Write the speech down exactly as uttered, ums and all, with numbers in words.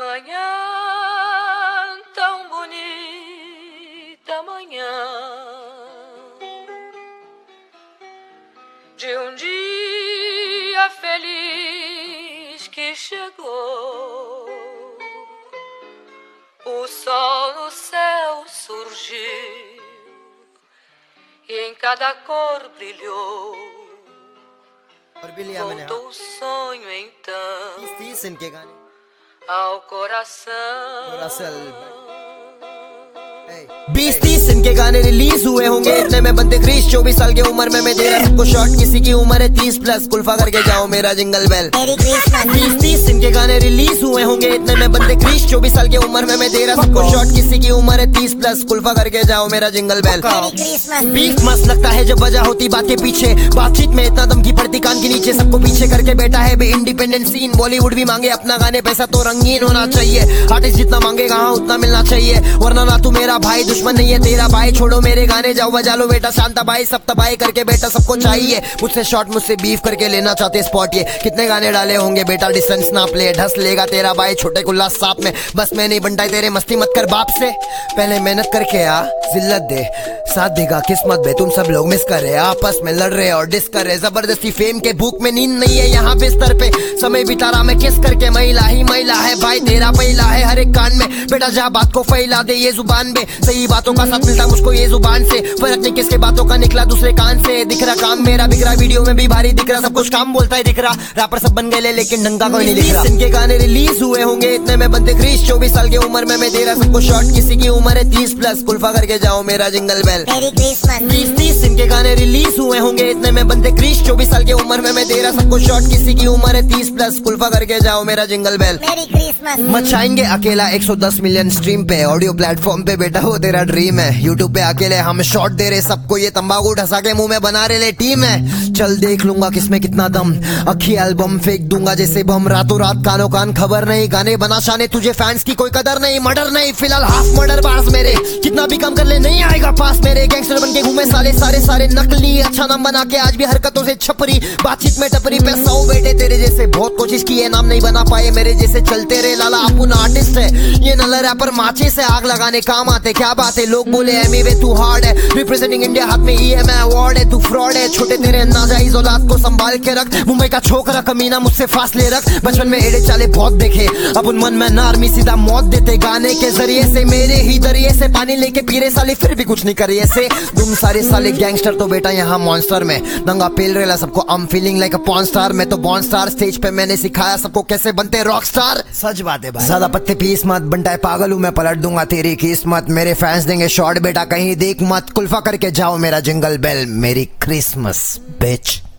Manhã tão bonita, manhã de um dia feliz que chegou. O sol no céu surgiu e em cada cor brilhou. Voltou o sonho então ao coração. बीस तीस इनके गाने release हुए होंगे, इतने में बनते क्रिश। चौबीस साल की उम्र में मैं दे रहा सबको शॉट, किसी की उम्र है तीस प्लस। कुल्फा करके जाओ मेरा जिंगल बेल। बीस तीस इनके गाने रिलीज हुए होंगे, इतने में बनते क्रिश। चौबीस साल की उम्र में मैं दे रहा सबको शॉट, किसी की उम्र है तीस प्लस। कुल्फा करके जाओ मेरा जिंगल बेल। बीफ मस्त लगता है जब वजह होती बात के पीछे, बातचीत में इतना दम की पड़ती कान के नीचे। सबको पीछे करके बैठा है बे इंडिपेंडेंट सीन। बॉलीवुड भी मांगे अपना गाने, पैसा तो रंगीन होना चाहिए। आर्टिस्ट जितना मांगेगा हाँ उतना मिलना चाहिए, वरना ना तू मेरा भाई दुश्मन नहीं है तेरा भाई। छोड़ो मेरे गाने जाओ बजा लो बेटा, शांता भाई सब तबाही करके बेटा सबको चाहिए। मुझसे शॉट मुझसे बीफ करके लेना चाहते स्पॉट। ये कितने गाने डाले होंगे बेटा, डिस्टेंस ना प्ले। ढस लेगा तेरा भाई छोटे कुल्ला सांप में, बस मैं नहीं बनता तेरे मस्ती मत कर बाप से। पहले मेहनत करके आ जिल्लत दे, साथ देगा किस्मत बे। तुम सब लोग मिस कर रहे आपस में लड़ रहे और डिस कर रहे। जबरदस्ती फेम के भूख में नींद नहीं है यहाँ बिस्तर पे, समय बिता रहा मैं किस करके। महिला ही महिला है भाई तेरा पहिला है हर एक कान में बेटा, जहाँ बात को फैला दे ये जुबान में। सही बातों का साथ मिलता मुझको ये जुबान से, फर्क नहीं किसके बातों का निकला दूसरे कान से। दिख रहा काम मेरा बिक रहा, वीडियो में भी भारी दिख रहा, सब कुछ काम बोलता है दिख रहा। रैपर सब बन गए लेकिन ढंगा कोई नहीं दिख रहा। इनके गाने रिलीज हुए होंगे, इतने में बनते क्रिश। चौबीस साल की उम्र में मैं दे रहा सबको शॉट, किसी की उम्र है तीस प्लस। कुल्फा करके जाओ मेरा जिंगल बेल। बीस तीस इनके गाने रिलीज हुए होंगे, इतने में बनते क्रिश। चौबीस साल की उम्र में मैं दे रहा सबको शॉट, किसी की उम्र है तीस प्लस। कुल्फा करके जाओ मेरा जिंगल बेल। मचाएंगे अकेला एक सौ दस मिलियन स्ट्रीम पे, ऑडियो प्लेटफॉर्म पे बेटा वो तेरा ड्रीम है। यूट्यूब पे अकेले हम शॉट दे रहे सबको, ये तंबाकू ढसा के मुंह में बना रहे ले टीम है। चल देख लूंगा किसमें कितना दम, अखी एल्बम फेंक दूंगा जैसे बम। रातों रात कानो कान खबर नहीं, गाने बना शाने तुझे फैंस की कोई कदर नहीं। मर्डर नहीं फिलहाल हाफ मर्डर बार्स मेरे, कितना भी कम कर ले नहीं आएगा पास मेरे। गैंगस्टर बन के घूमे साले सारे सारे नकली, अच्छा नाम बना के आज भी हरकतों से छपरी। बातचीत में टपरी पे सौ बेटे तेरे जैसे बहुत कोशिश की है, नाम नहीं बना पाए मेरे जैसे। चलते रहे लाला अपन आर्टिस्ट है ये नल्ला रैपर, माचे से आग लगाने काम आते। क्या बात है लोग बोले एमी वे तू हार्ड है, रिप्रेजेंटिंग इंडिया हाथ में ई एम आई अवार्ड है। तू फ्रॉड है छोटे तेरे नाजायज औलाद को संभाल के रख। मुंबई का छोकरा कमीना मुझसे फासले रख, बचपन में एड़े चाले बहुत देखे। अपन मन में आर्मी सीधा मौत देते, गाने के जरिए से मेरे ही दरिए से पानी लेके पीरे साले फिर भी कुछ नहीं करे ऐसे। तुम सारे साले गैंगस्टर तो बेटा यहाँ मॉन्स्टर में दंगा पेल रेला सबको। I am feeling like a porn star, मैं तो बॉर्न स्टार। स्टेज पे मैंने सिखाया सबको कैसे बनते रॉक स्टार। सच बात है भाई, ज्यादा पत्ते पीस मत, बनता है पागल हूँ मैं, पलट दूंगा तेरी किस्मत। मेरे फैंस देंगे शॉर्ट बेटा कहीं देख मत। कुल्फा करके जाओ मेरा जिंगल बेल, मेरी क्रिसमस बिच।